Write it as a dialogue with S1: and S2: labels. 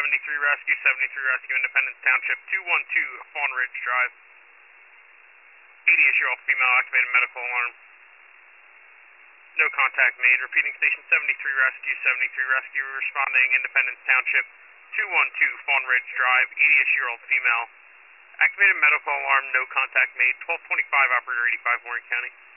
S1: 73 Rescue, 73 Rescue, Independence Township, 212 Fawn Ridge Drive. 88-year-old female, activated medical alarm. No contact made. Repeating, station 73 Rescue, 73 Rescue, responding Independence Township, 212 Fawn Ridge Drive, 88-year-old female. Activated medical alarm, no contact made, 1225, operator 85, Warren County.